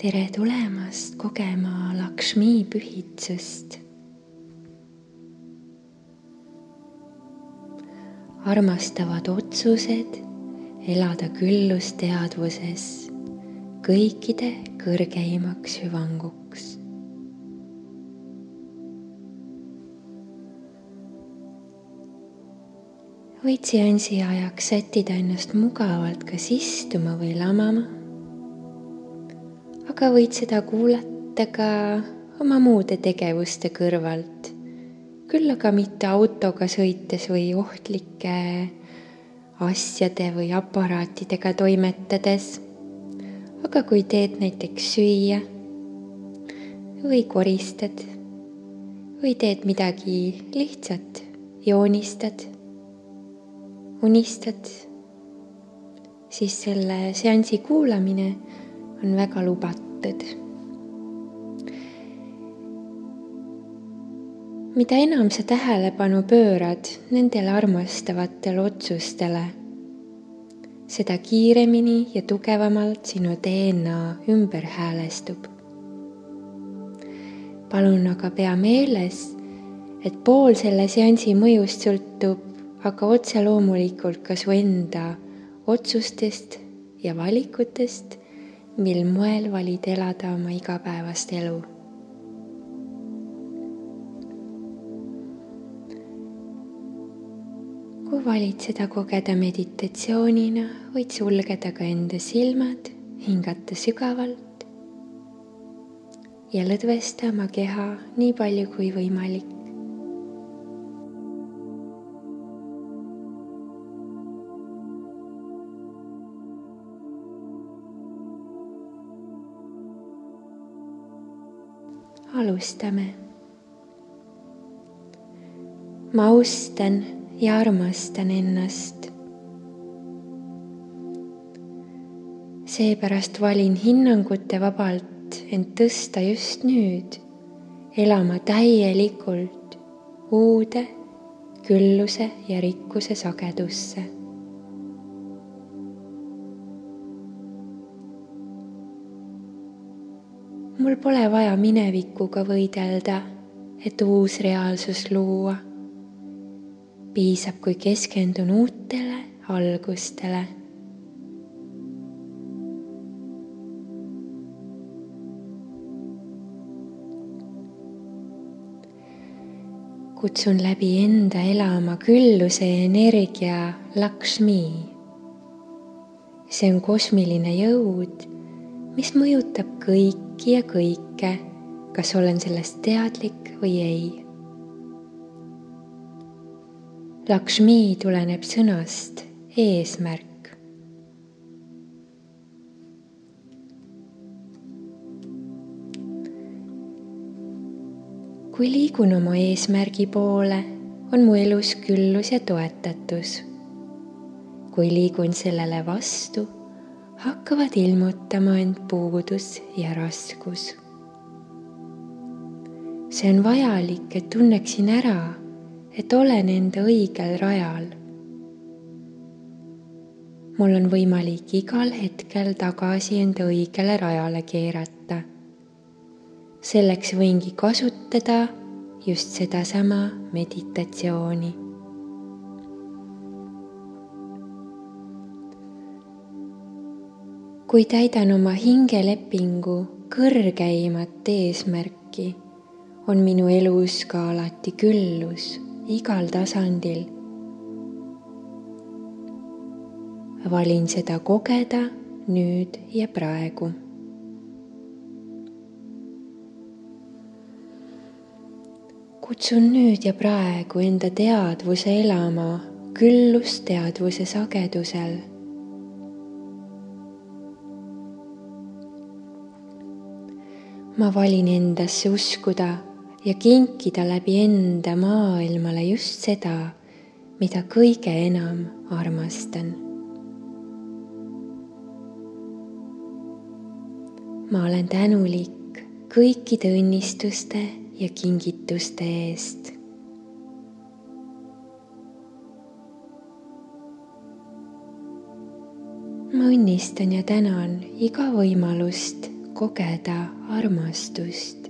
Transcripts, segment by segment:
Tere tulemast kogema Lakshmi pühitsust. Armastavad otsused elada küllusteadvuses kõikide kõrgeimaks hüvanguks. Võid seansi ajaks sättida ennast mugavalt kas istuma või lamama, aga võid seda kuulata ka oma muude tegevuste kõrvalt, küll aga mitte autoga sõites või ohtlike asjade või aparaatidega toimetades, aga kui teed näiteks süüa või koristad või teed midagi lihtsat, joonistad, unistad, siis selle seansi kuulamine on väga lubatud. Mida enam sa tähelepanu pöörad nendele armastavatele otsustele, seda kiiremini ja tugevamalt sinu DNA ümber häälestub. Palun aga pea meeles, et pool selle seansi mõjust sõltub aga otse loomulikult ka su enda otsustest ja valikutest, mil moel valid elada oma igapäevast elu. Kui valid seda kogeda meditatsioonina, võid sulgeda ka enda silmad, hingata sügavalt ja lõdvesta oma keha nii palju kui võimalik. Alustame. Ma austan ja armastan ennast. Seepärast valin hinnangute vabalt end tõsta just nüüd, elama täielikult uude külluse ja rikkuse sagedusse. Mul pole vaja minevikuga võidelda, et uus reaalsus luua. Piisab, kui keskendun uutele algustele. Kutsun läbi enda elama külluse energia Lakshmi. See on kosmiline jõud, mis mõjutab kõiki ja kõike, kas olen sellest teadlik või ei. Lakshmi tuleneb sõnast eesmärk. Kui liigun oma eesmärgi poole, on mu elus küllus ja toetatus. Kui liigun sellele vastu, hakkavad ilmutama end puudus ja raskus. See on vajalik, et tunneksin ära, et olen enda õigel rajal. Mul on võimalik igal hetkel tagasi enda õigele rajale keerata. Selleks võingi kasutada just sedasama meditatsiooni. Kui täidan oma hingelepingu kõrgeimat eesmärki, on minu elus ka alati küllus igal tasandil. Valin seda kogeda nüüd ja praegu. Kutsun nüüd ja praegu enda teadvuse elama küllusteadvuse sagedusel. Ma valin endasse uskuda ja kinkida läbi enda maailmale just seda, mida kõige enam armastan. Ma olen tänulik kõikide õnnistuste ja kingituste eest. Ma õnnistan ja tänan iga võimalust kogeda armastust.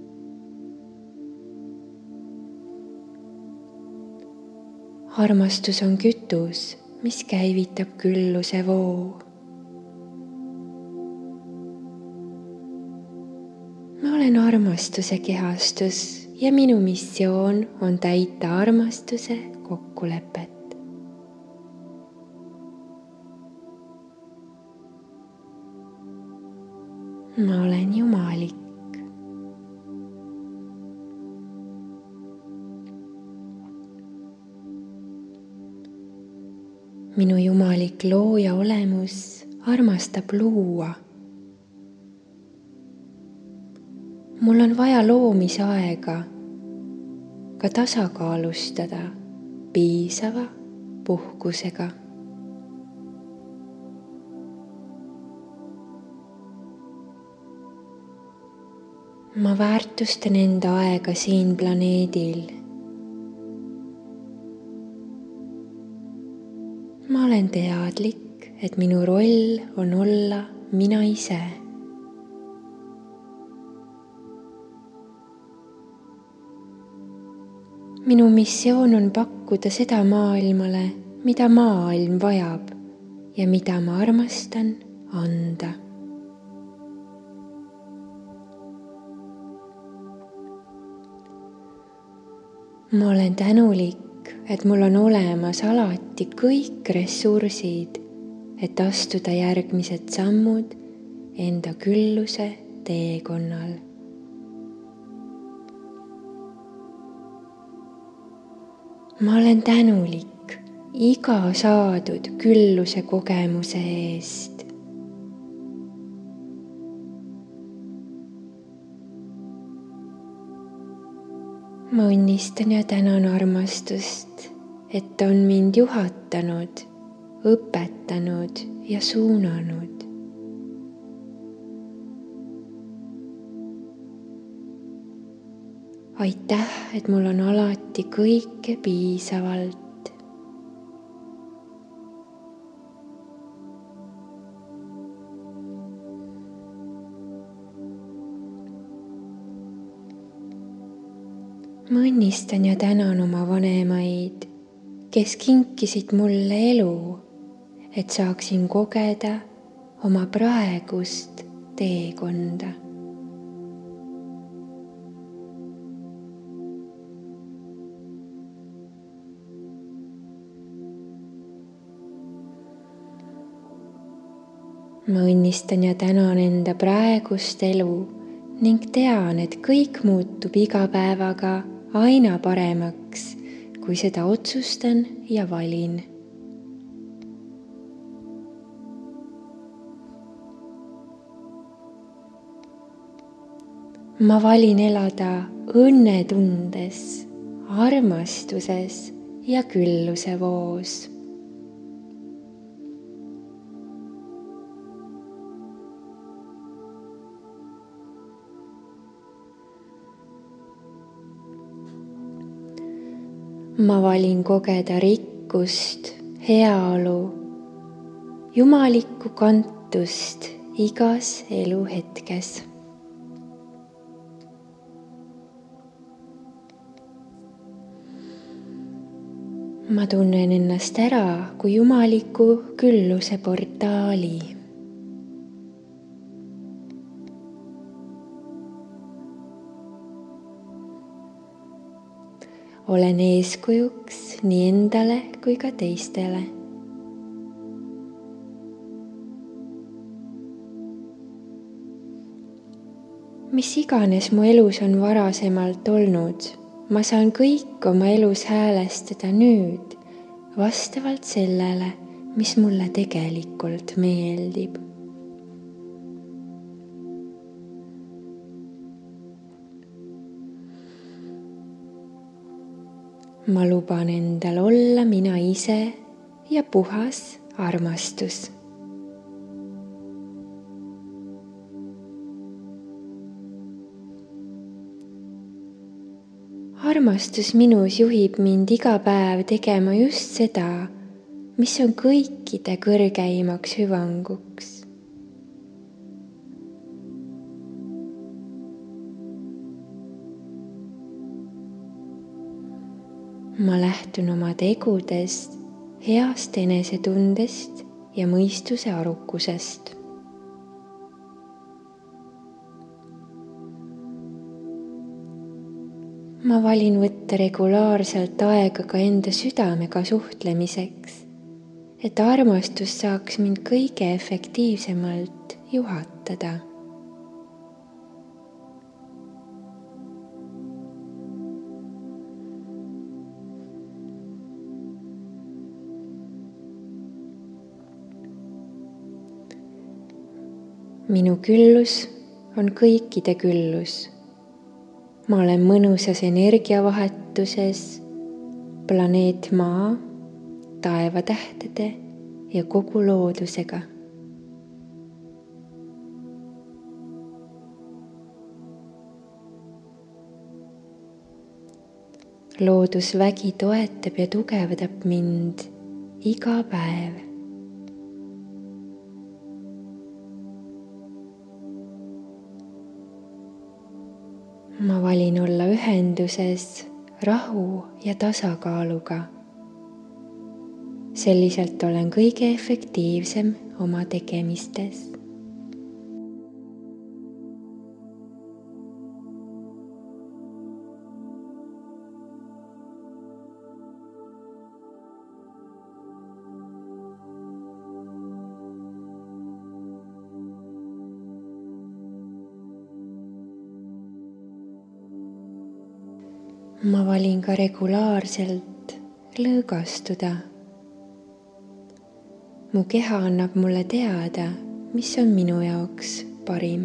Armastus on kütus, mis käivitab külluse voo. Ma olen armastuse kehastus ja minu missioon on täita armastuse kokkulepet. Ma olen jumalik. Minu jumalik looja olemus armastab luua. Mul on vaja loomisaega ka tasakaalustada piisava puhkusega. Ma väärtustan enda aega siin planeedil. Ma olen teadlik, et minu roll on olla mina ise. Minu missioon on pakkuda seda maailmale, mida maailm vajab ja mida ma armastan anda. Ma olen tänulik, et mul on olemas alati kõik ressursid, et astuda järgmised sammud enda külluse teekonnal. Ma olen tänulik iga saadud külluse kogemuse eest. Ma õnnistan ja tänan armastust, et ta on mind juhatanud, õpetanud ja suunanud. Aitäh, et mul on alati kõike piisavalt. Ma õnnistan ja tänan oma vanemaid, kes kinkisid mulle elu, et saaksin kogeda oma praegust teekonda. Ma õnnistan ja tänan enda praegust elu ning tean, et kõik muutub iga päevaga aina paremaks, kui seda otsustan ja valin. Ma valin elada õnnetundes, armastuses ja külluse voos. Ma valin kogeda rikkust, heaolu, jumalikku kantust igas eluhetkes. Ma tunnen ennast ära kui jumaliku külluse portaali. Olen eeskujuks nii endale kui ka teistele. Mis iganes mu elus on varasemalt olnud, ma saan kõik oma elus häälestada nüüd vastavalt sellele, mis mulle tegelikult meeldib. Ma luban endal olla mina ise ja puhas armastus. Armastus minus juhib mind iga päev tegema just seda, mis on kõikide kõrgeimaks hüvanguks. ma lähtun oma tegudest, heast enesetundest ja mõistuse arukusest. ma valin võtta regulaarselt aega ka enda südamega suhtlemiseks, et armastus saaks mind kõige efektiivsemalt juhatada. Minu küllus on kõikide küllus. Ma olen mõnusas energiavahetuses planeet Maa, taevatähtede ja kogu loodusega. Loodusvägi toetab ja tugevdab mind iga päev. Ma valin olla ühenduses rahu ja tasakaaluga. Selliselt olen kõige efektiivsem oma tegemistes. Ma valin ka regulaarselt lõõgastuda. Mu keha annab mulle teada, mis on minu jaoks parim.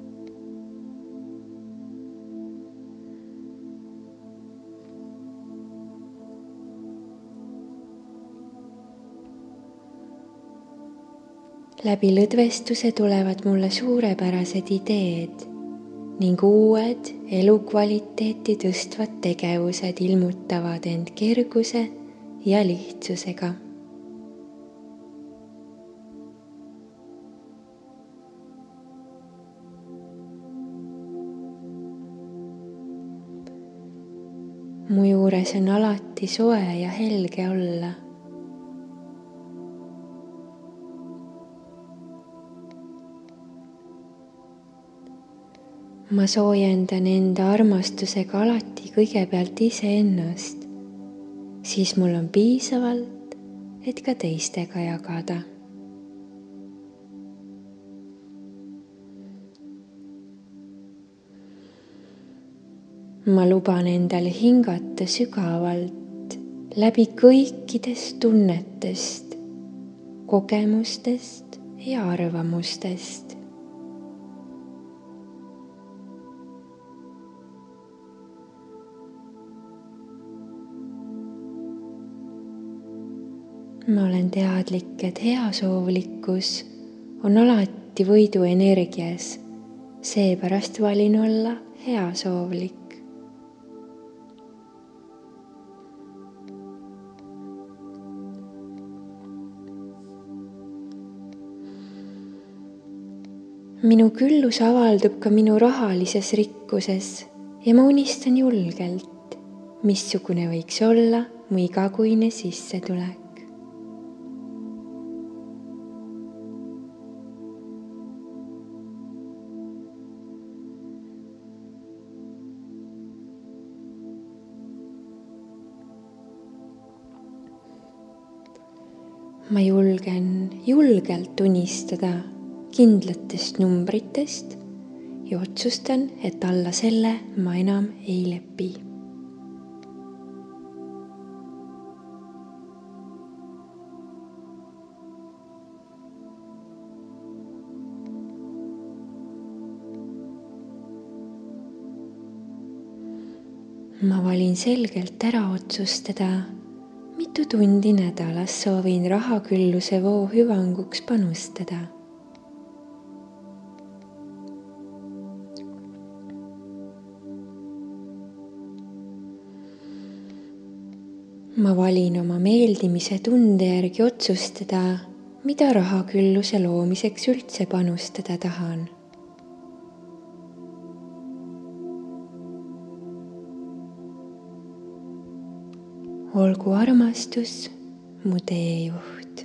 Läbi lõdvestuse tulevad mulle suurepärased ideed ning uued elukvaliteeti tõstvad tegevused ilmutavad end kerguse ja lihtsusega. Mu juures on alati soe ja helge olla. Ma soojendan enda armastusega alati kõigepealt iseennast, siis mul on piisavalt, et ka teistega jagada. Ma luban endale hingata sügavalt läbi kõikidest tunnetest, kogemustest ja arvamustest. Ma olen teadlik, et heasoovlikkus on alati võidu energias, seepärast valin olla heasoovlik. Minu küllus avaldub ka minu rahalises rikkuses ja ma unistan julgelt, missugune võiks olla mu igakuine sissetulek. Ma julgen julgelt unistada kindlatest numbritest ja otsustan, et alla selle ma enam ei lepi. Ma valin selgelt ära otsustada, mitu tundi nädalas soovin rahakülluse voo hüvanguks panustada. Ma valin oma meeldimise tunde järgi otsustada, mida rahakülluse loomiseks üldse panustada tahan. olgu armastus mu teejuht.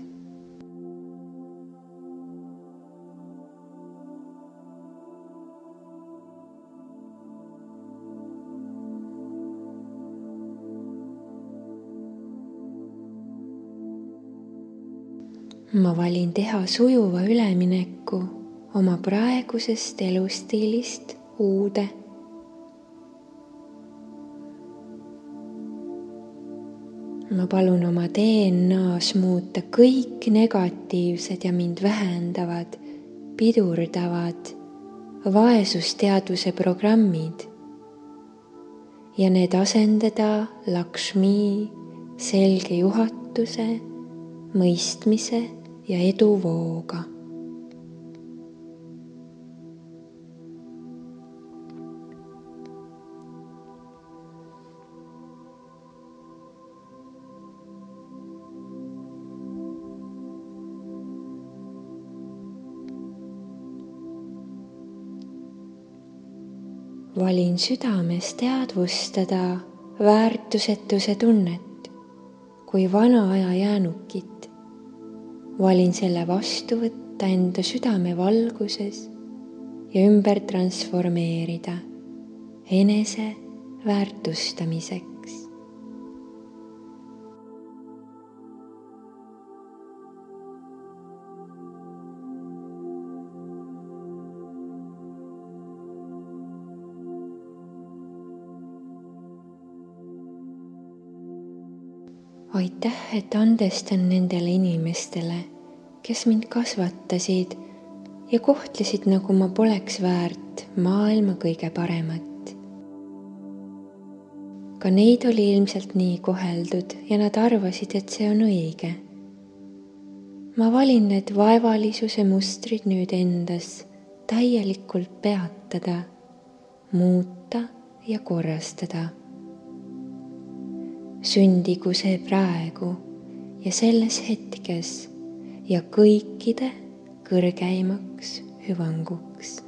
Ma valin teha sujuva ülemineku oma praegusest elustiilist uude. Ma palun oma DNA-s muuta kõik negatiivsed ja mind vähendavad, pidurdavad vaesusteadvuse programmid ja need asendada Lakshmi selge juhatuse, mõistmise ja eduvooga. Valin südames teadvustada väärtusetuse tunnet kui vana aja jäänukit. Valin selle vastu võtta enda südame valguses ja ümber transformeerida enese väärtustamiseks. Aitäh, et andestan nendele inimestele, kes mind kasvatasid ja kohtlesid, nagu ma poleks väärt maailma kõige paremat. Ka neid oli ilmselt nii koheldud ja nad arvasid, et see on õige. Ma valin need vaevalisuse mustrid nüüd endas täielikult peatada, muuta ja korrastada. Sündigu see praegu ja selles hetkes ja kõikide kõrgeimaks hüvanguks.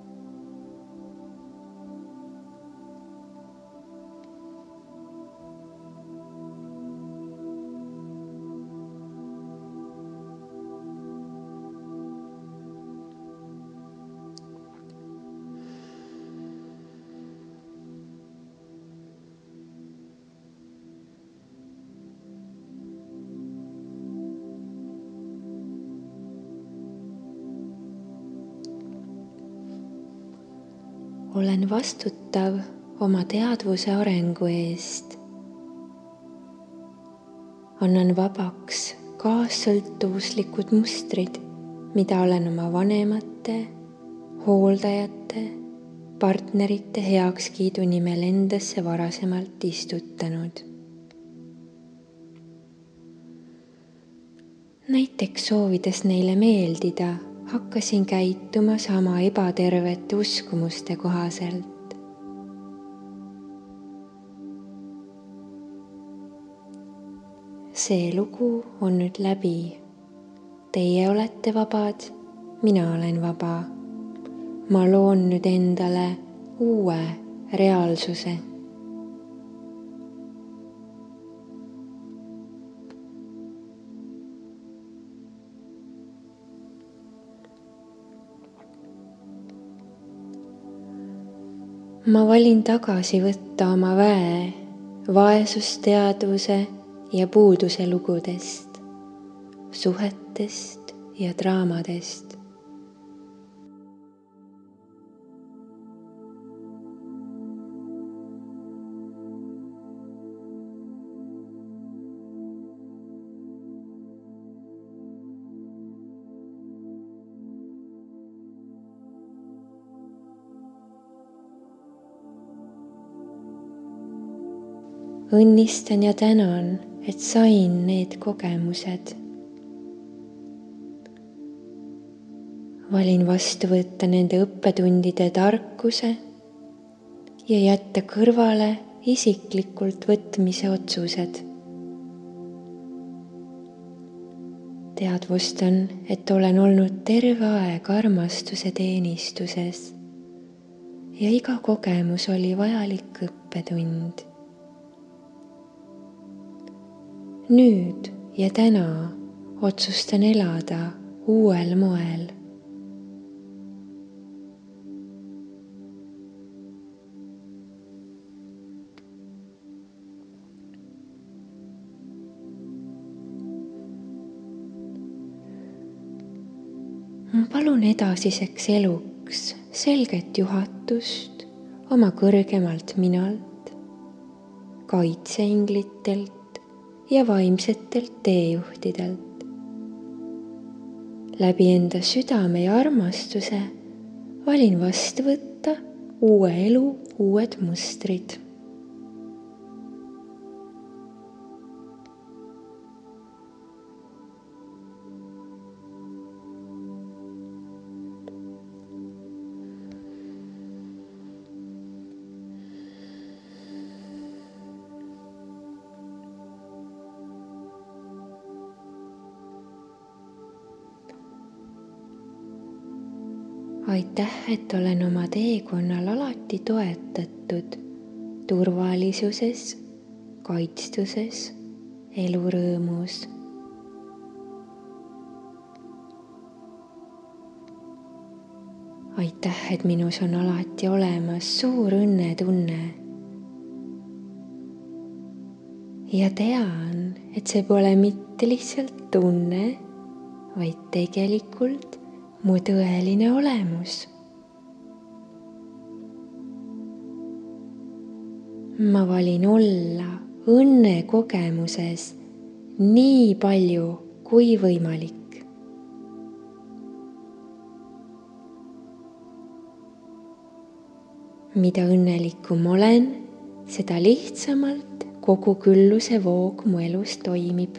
Olen vastutav oma teadvuse arengu eest. Annan vabaks kaassõltuvuslikud mustrid, mida olen oma vanemate, hooldajate, partnerite heakskiidu nimel endasse varasemalt istutanud. Näiteks soovides neile meeldida, hakkasin käituma sama ebatervete uskumuste kohaselt. See lugu on nüüd läbi. Teie olete vabad, mina olen vaba. Ma loon nüüd endale uue reaalsuse. Ma valin tagasi võtta oma väe vaesusteadvuse ja puuduse lugudest, suhetest ja draamadest. Õnnistan ja tänan, et sain need kogemused. Valin vastu võtta nende õppetundide tarkuse ja jätta kõrvale isiklikult võtmise otsused. Teadvustan, et olen olnud terve aeg armastuse teenistuses ja iga kogemus oli vajalik õppetund. nüüd ja täna otsustan elada uuel moel. Ma palun edasiseks eluks selget juhatust oma kõrgemalt minalt, kaitseinglitelt ja vaimsetelt teejuhtidelt. Läbi enda südame ja armastuse valin vastu võtta uue elu uued mustrid. Aitäh, et olen oma teekonnal alati toetatud turvalisuses, kaitstuses, elurõõmus. Aitäh, et minus on alati olemas suur õnnetunne. Ja tean, et see pole mitte lihtsalt tunne, vaid tegelikult mu tõeline olemus. Ma valin olla õnnekogemuses nii palju kui võimalik. Mida õnnelikum olen, seda lihtsamalt kogu külluse voog mu elus toimib.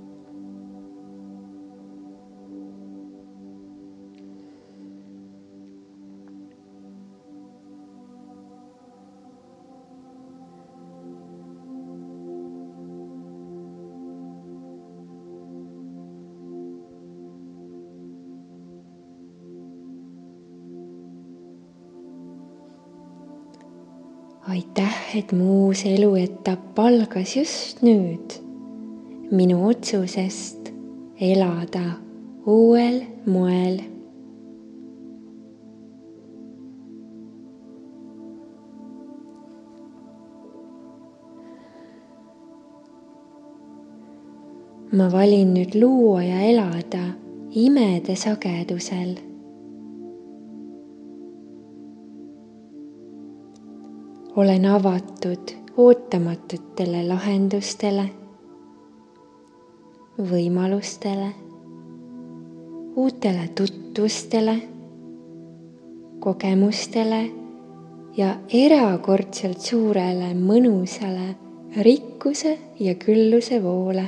Aitäh, et mu uus eluetapp algas just nüüd, minu otsusest elada uuel moel. Ma valin nüüd luua ja elada imede sagedusel. Olen avatud ootamatutele lahendustele, võimalustele, uutele tutvustele, kogemustele ja erakordselt suurele mõnusale rikkuse ja külluse voole.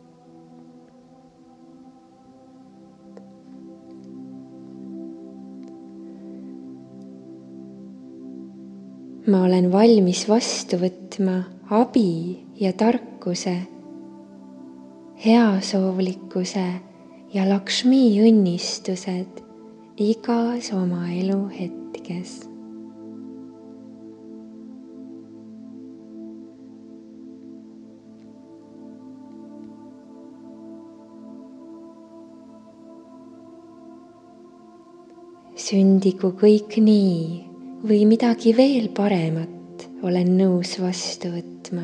Ma olen valmis vastu võtma abi ja tarkuse, heasoovlikkuse ja Lakshmi õnnistused igas oma elu hetkes. Sündigu kõik nii või midagi veel paremat olen nõus vastu võtma.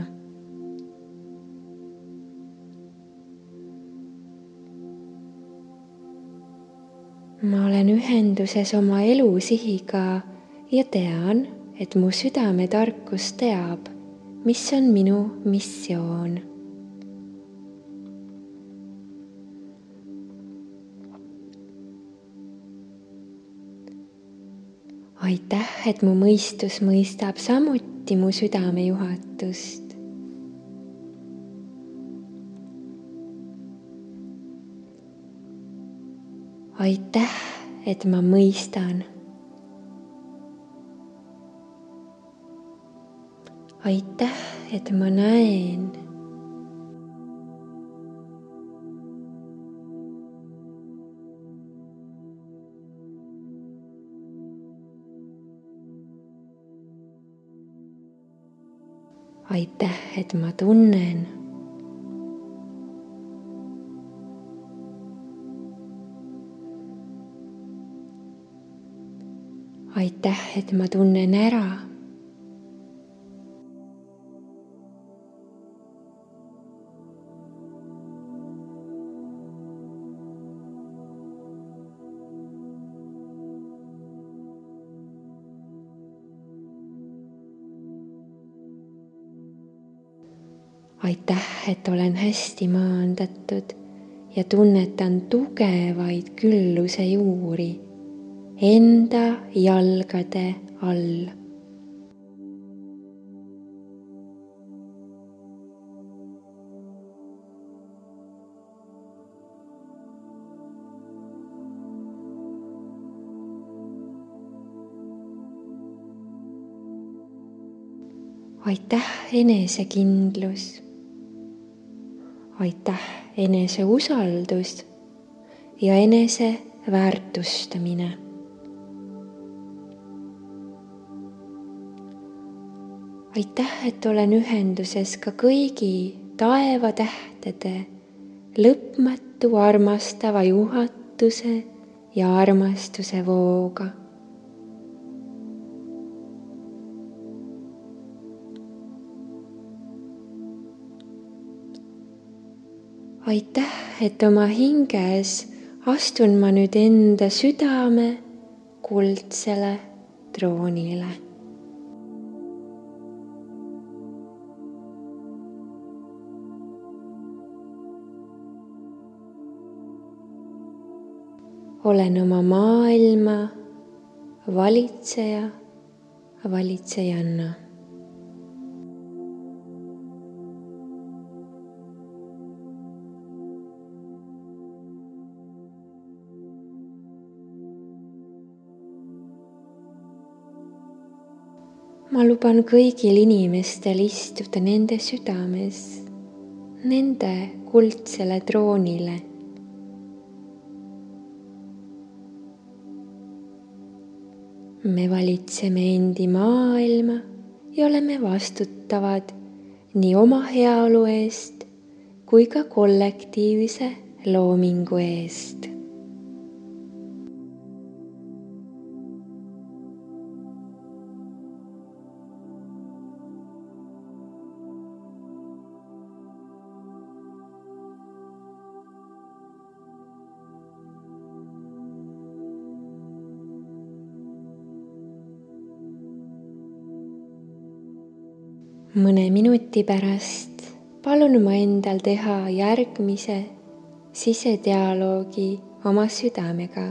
Ma olen ühenduses oma elusihiga ja tean, et mu südametarkus teab, mis on minu missioon. Aitäh, et mu mõistus mõistab samuti mu südamejuhatust. Aitäh, et ma mõistan. Aitäh, et ma näen. Aitäh, et ma tunnen. aitäh, et ma tunnen ära. aitäh, et olen hästi maandatud ja tunnetan tugevaid külluse juuri enda jalgade all. aitäh, enesekindlus. aitäh, eneseusaldus ja enese väärtustamine. aitäh, et olen ühenduses ka kõigi taevatähtede lõpmatu armastava juhatuse ja armastuse vooga. aitäh, et oma hinges astun ma nüüd enda südame kuldsele troonile. olen oma maailma valitseja, valitsejanna. ma luban kõigil inimestel istuda nende südames, nende kuldsele troonile. me valitseme endi maailma ja oleme vastutavad nii oma heaolu eest kui ka kollektiivse loomingu eest. mõne minuti pärast palun ma endal teha järgmise sisedialoogi oma südamega.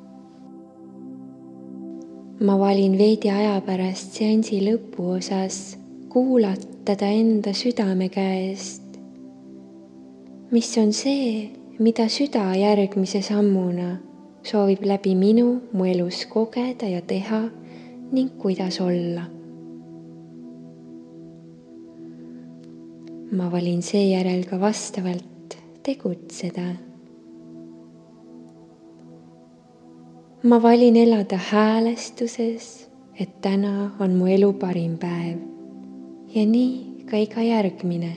ma valin veidi aja pärast seansi lõpuosas kuulatada enda südame käest, mis on see, mida süda järgmise sammuna soovib läbi minu mu elus kogeda ja teha ning kuidas olla. ma valin seejärel ka vastavalt tegutseda. ma valin elada häälestuses, et täna on mu elu parim päev ja nii ka iga järgmine.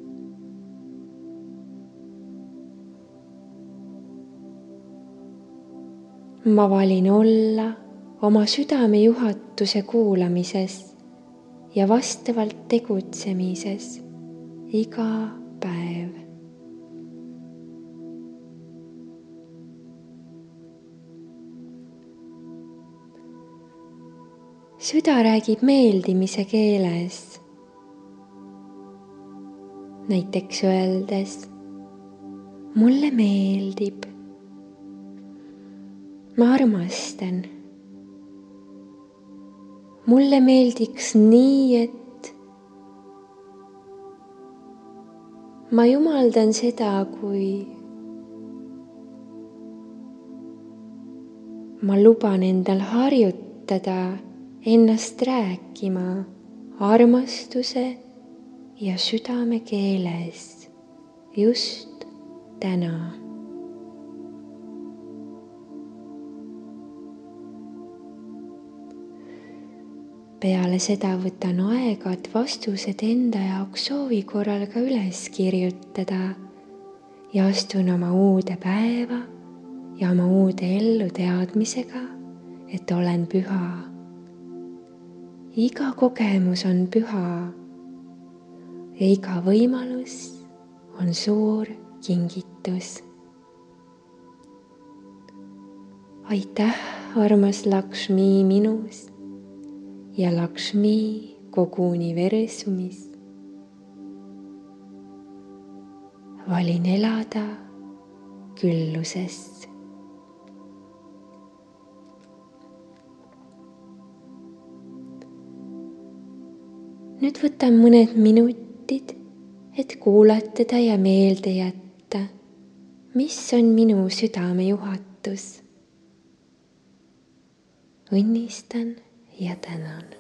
ma valin olla oma südame juhatuse kuulamises ja vastavalt tegutsemises iga päev. süda räägib meeldimise keeles. näiteks öeldes, mulle meeldib, ma armastan, mulle meeldiks nii, et ma jumaldan seda, kui ma luban endal harjutada ennast rääkima armastuse ja südame keeles just täna. peale seda võtan aega, et vastused enda jaoks soovi korral ka üles kirjutada ja astun oma uude päeva ja oma uude ellu teadmisega, et olen püha iga kogemus on püha ja iga võimalus on suur kingitus. Aitäh, armas Lakshmi minus ja Lakshmi kogu universumis. Valin elada külluses. Nüüd võtan mõned minutid, et kuulatada ja meelde jätta, mis on minu südamejuhatus. Õnnistan ja tänan.